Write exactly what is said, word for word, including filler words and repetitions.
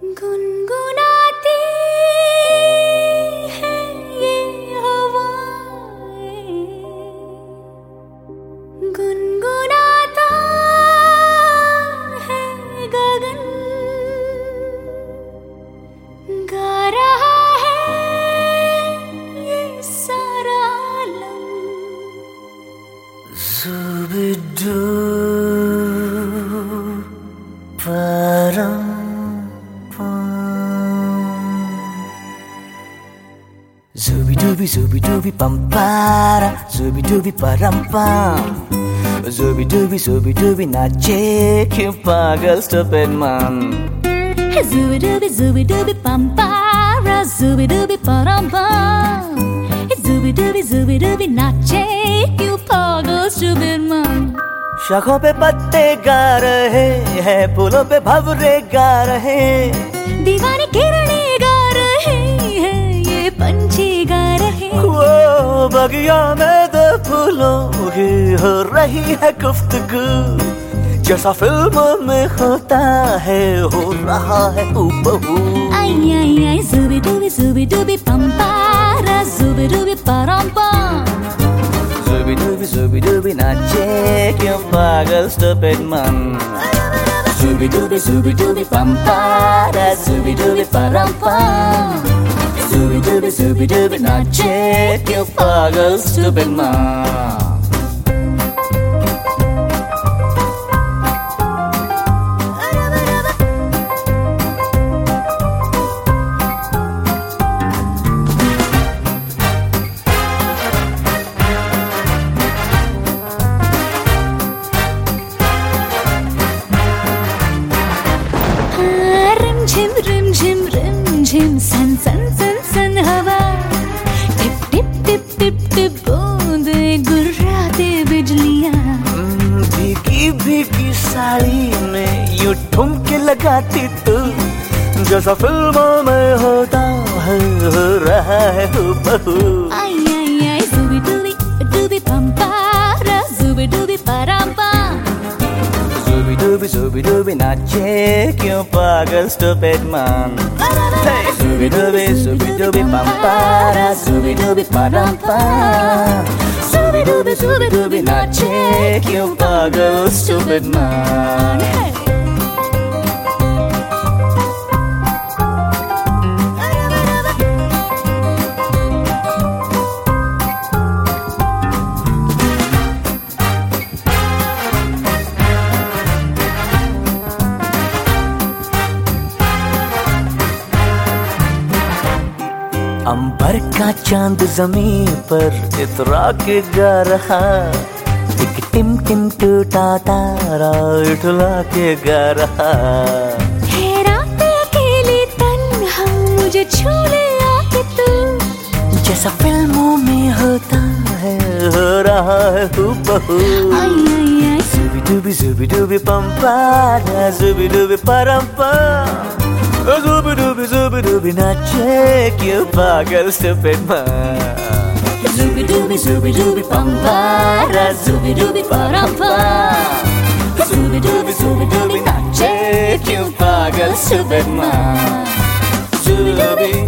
गुनगुनाती है ये हवाएं, गुनगुनाता है गगन, गा रहा है ये सारा आलम। Zubidu param Zubi dubi zubi dubi pampara, zubi dubi param pam, zubi dubi zubi dubi nache क्यों पागल stupid man. Zubi dubi zubi dubi pampara, zubi dubi param pam, zubi dubi zubi dubi nache क्यों पागल stupid man. शाखों पे पत्ते गा रहे हैं, फूलों पे भंवरे गा रहे, दीवाने किरणें गा रहे हैं, ये पंछी गा रहे। वो बगिया में दो फूलों की हो रही है गुफ्तगू, जैसा फिल्मों में होता है हो रहा है हूबहू। आई आई आई zubi dubi zubi dubi pampara, zubi dubi param pam, zubi dubi zubi dubi nache क्यों पागल stupid man. Zubi dubi zubi dubi pampara, zubi dubi param pam, zubi dubi zubi dubi nache क्यों पागल stupid man. रिम रिम झिम रिम झिम सन सन सन सन हवा, टिप टिप टिप टिप टिप बूंदे गुर्राते बिजलियां। भीगी भीगी साड़ी में यूं ठुमके लगाती तू, जैसा फिल्मों में होता है हो रहा है हूबहू। आई आई आई zubi dubi dubi pampara, zubi dubi param pam, zubi dubi zubi dubi nache क्यों पागल stupid man. Hey, zubi dubi zubi dubi pampara, zubi dubi param pam, zubi dubi zubi dubi nache क्यों पागल stupid man. hey. अंबर का चांद जमीन पर इतरा के गा रहा, एक टिम टिम टूटा तारा उठला के गा रहा। है रात अकेली तन्हा मुझे छू ले आके तू, जैसा फिल्मों में होता है हो रहा है हूबहू। आई आई आई zubi dubi zubi dubi pampara, zubi dubi param pam, zubi dubi zubi dubi nache क्यों पागल stupid man. zubi dubi zubi dubi pampara, zubi dubi param pam, zubi dubi zubi dubi nache क्यों पागल stupid man. Zubi dubi